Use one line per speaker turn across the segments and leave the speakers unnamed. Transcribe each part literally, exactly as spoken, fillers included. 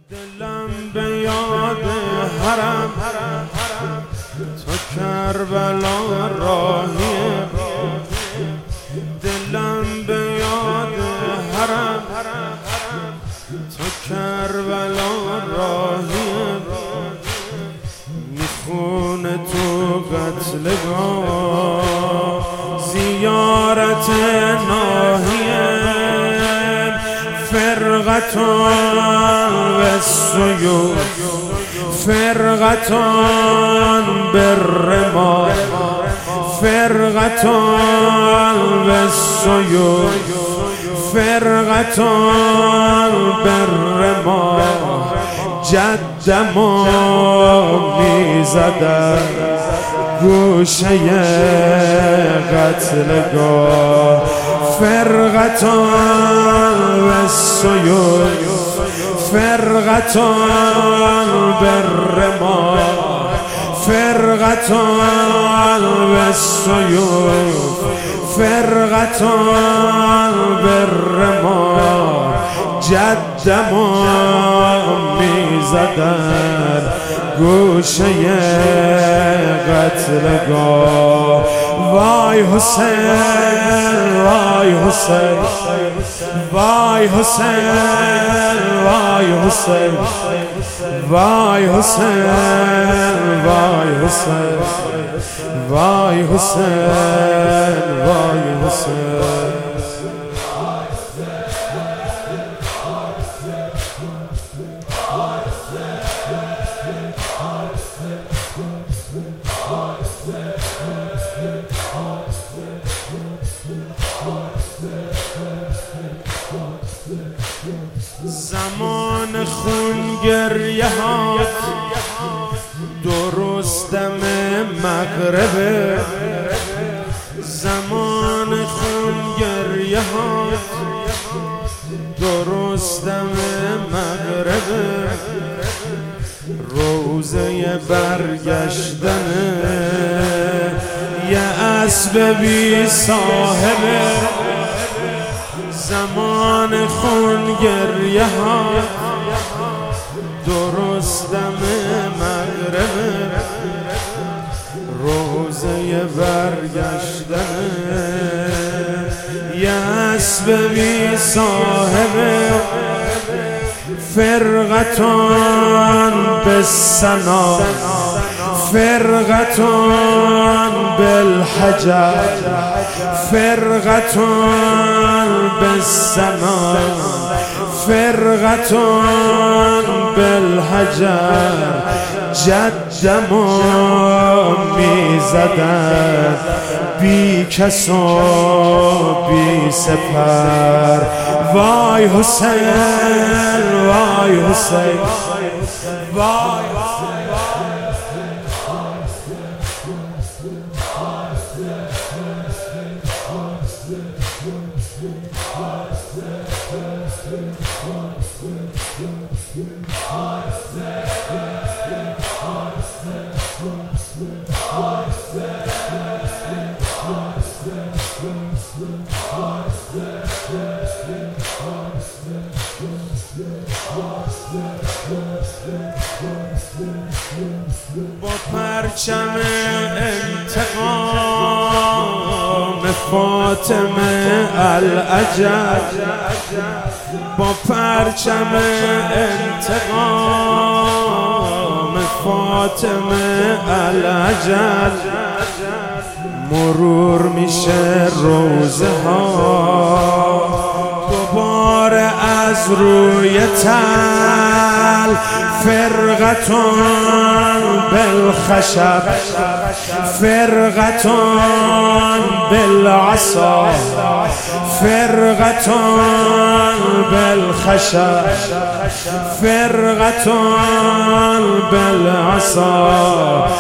دلم به یاد حرم تو کربلا راهیه، دلم به یاد حرم تو کربلا راهیه، میخونه تو قتلگاه زیارت ناهیه، فرقتان و السیوف فرقتان بالرمال، فرقتان و السیوف فرقتان بالرمال، جدما میزدن گوشه قتلگاه، فرقتان و السیوف فرقتان بالرمال، فرقتان و السیوف فرقتان بالرمال، جدما میزدن گوشه قتلگاه. وای حسین وای حسین وای حسین وای حسین وای حسین وای حسین وای حسین وای حسین. زمان خون گریه هات درست دم مغربه، زمان خون گریه هات درست دم مغربه، روزه برگشتنه یه اسب بی صاحبه، زمان خون گریه ها درست دم مغربه، روزه برگشتنه یه اسب بی صاحبه، فرقتان بالسنا فرقتان بالحجر، فرقتان بالسما فرقتان بالحجر، جدما میزدن بی کس و بی سپر. وای حسین وای حسین وای با پرچم انتقام فاطمه الاجل، با پرچم انتقام فاطمه الاجل، مرور میشه روزه ها دوباره از روی تل، فرقتان بالخشب فرقتان بالعصا فرقتان بالخشب فرقتان بالعصا،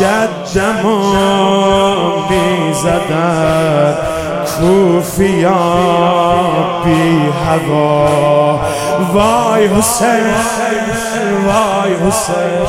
جدما میزدن کوفیا بی هوا. وای حسین وای حسین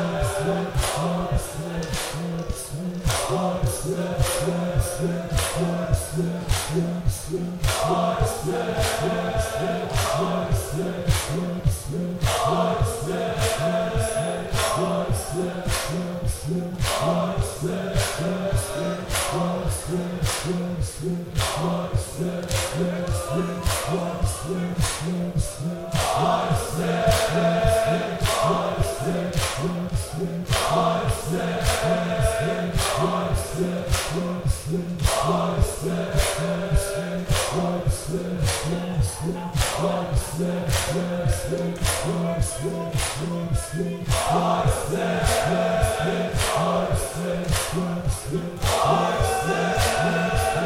Yes,
Hard